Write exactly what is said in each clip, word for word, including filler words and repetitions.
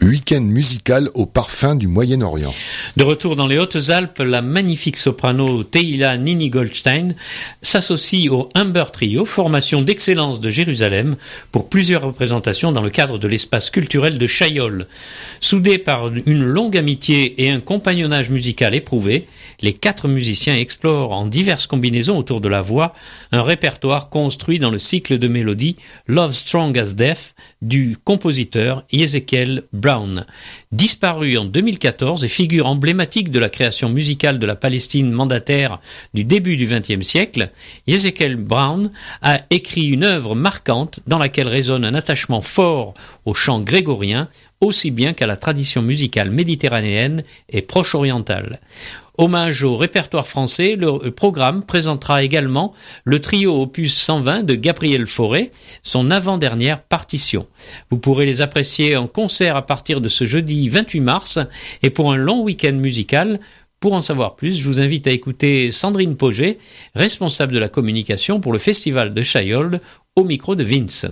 Week-end musical au parfum du Moyen-Orient. De retour dans les Hautes-Alpes, la magnifique soprano Tehila Nini Goldstein s'associe au Humber Trio, formation d'excellence de Jérusalem, pour plusieurs représentations dans le cadre de l'espace culturel de Chaillol. Soudés par une longue amitié et un compagnonnage musical éprouvé, les quatre musiciens explorent en diverses combinaisons autour de la voix un répertoire construit dans le cycle de mélodies Love Strong as Death du compositeur Ezekiel Brown. Disparu en deux mille quatorze et figure emblématique de la création musicale de la Palestine mandataire du début du vingtième siècle, Ezekiel Brown a écrit une œuvre marquante dans laquelle résonne un attachement fort au chant grégorien, aussi bien qu'à la tradition musicale méditerranéenne et proche-orientale. Hommage au répertoire français, le programme présentera également le trio opus cent vingt de Gabriel Fauré, son avant-dernière partition. Vous pourrez les apprécier en concert à partir de ce jeudi vingt-huit mars et pour un long week-end musical. Pour en savoir plus, je vous invite à écouter Sandrine Pauget, responsable de la communication pour le festival de Chaillol, au micro de Vince.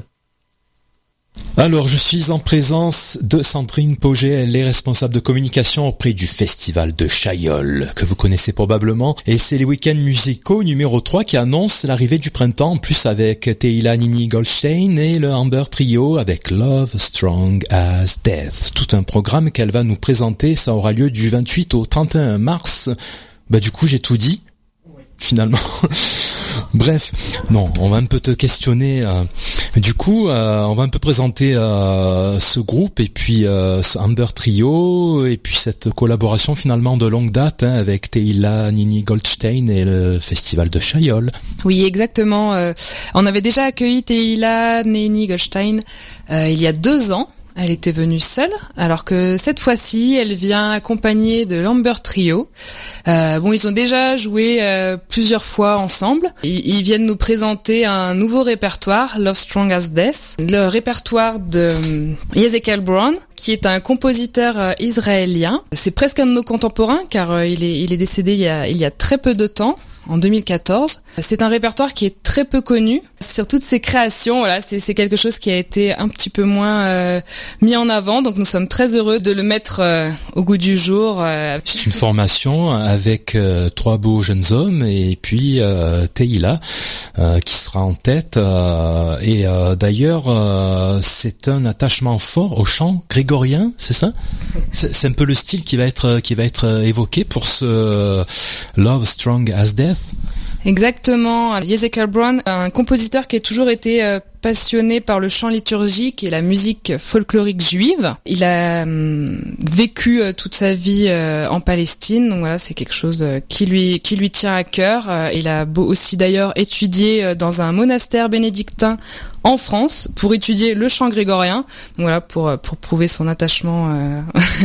Alors, je suis en présence de Sandrine Pauget, elle est responsable de communication auprès du festival de Chaillol, que vous connaissez probablement, et c'est les week-ends musicaux numéro trois qui annoncent l'arrivée du printemps, en plus avec Tehila Nini Goldstein et le Humber Trio avec Love Strong as Death. Tout un programme qu'elle va nous présenter, ça aura lieu du vingt-huit au trente et un mars. Bah du coup, j'ai tout dit, finalement. Bref, non, on va un peu te questionner. Euh, du coup, euh, on va un peu présenter euh, ce groupe et puis euh, ce Humber Trio et puis cette collaboration finalement de longue date hein, avec Tehila Nini Goldstein et le festival de Chaillol. Oui, exactement. Euh, on avait déjà accueilli Tehila Nini Goldstein euh, il y a deux ans. Elle était venue seule, alors que cette fois-ci, elle vient accompagnée de l'Humber Trio. Euh, bon, ils ont déjà joué euh, plusieurs fois ensemble. Ils, ils viennent nous présenter un nouveau répertoire, Love Strong as Death, le répertoire de Ezekiel Brown, qui est un compositeur euh, israélien. C'est presque un de nos contemporains, car euh, il est, il est décédé il y a, il y a très peu de temps. En deux mille quatorze. C'est un répertoire qui est très peu connu. Sur toutes ses créations, voilà, c'est, c'est quelque chose qui a été un petit peu moins euh, mis en avant. Donc nous sommes très heureux de le mettre euh, au goût du jour. Euh. C'est une formation avec euh, trois beaux jeunes hommes et puis euh, Tehila euh, qui sera en tête. Euh, et euh, d'ailleurs, euh, c'est un attachement fort au chant grégorien, c'est ça ? c'est, c'est un peu le style qui va être qui va être évoqué pour ce Love Strong as Death. Exactement. Ezekiel Brown, un compositeur qui a toujours été euh, passionné par le chant liturgique et la musique folklorique juive. Il a hum, vécu euh, toute sa vie euh, en Palestine, donc voilà, c'est quelque chose euh, qui lui qui lui tient à cœur. Euh, il a beau aussi d'ailleurs étudié euh, dans un monastère bénédictin en France pour étudier le chant grégorien. Donc voilà, pour pour prouver son attachement, euh,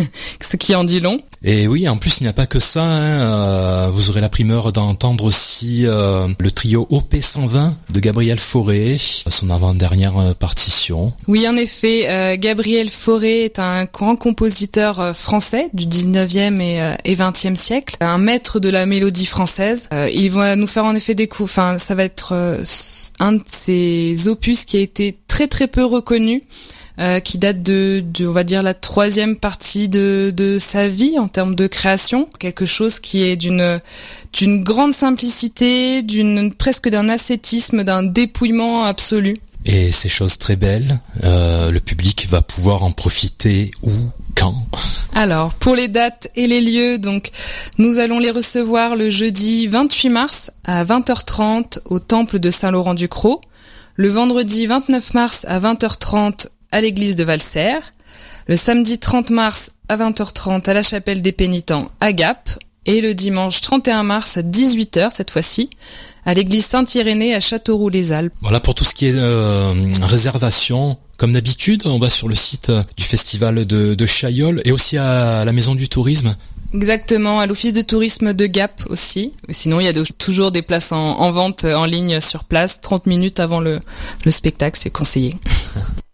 ce qui en dit long. Et oui, en plus il n'y a pas que ça. Hein, euh, vous aurez la primeur d'entendre aussi euh, le trio O P cent vingt de Gabriel Fauré, son avant-dernière euh, partition. Oui, en effet, euh, Gabriel Fauré est un grand compositeur euh, français du dix-neuvième et, euh, et vingtième siècle, un maître de la mélodie française. Euh, il va nous faire en effet des coups. Enfin, ça va être euh, un de ses opus qui a été très très peu reconnu, euh, qui date de, de, on va dire, la troisième partie de, de sa vie en termes de création. Quelque chose qui est d'une, d'une grande simplicité, d'une, presque d'un ascétisme, d'un dépouillement absolu. Et ces choses très belles, euh, le public va pouvoir en profiter où, quand ? Alors, pour les dates et les lieux, donc, nous allons les recevoir le jeudi vingt-huit mars à vingt heures trente au temple de Saint-Laurent-du-Croc, le vendredi vingt-neuf mars à vingt heures trente à l'église de Valserres, le samedi trente mars à vingt heures trente à la chapelle des Pénitents à Gap, et le dimanche trente et un mars à dix-huit heures cette fois-ci, à l'église Saint-Irénée à Châteauroux-les-Alpes. Voilà pour tout ce qui est euh, réservation. Comme d'habitude, on va sur le site du festival de, de Chaillol et aussi à la maison du tourisme. Exactement, à l'office de tourisme de Gap aussi. Sinon, il y a de, toujours des places en, en vente en ligne sur place, trente minutes avant le, le spectacle, c'est conseillé.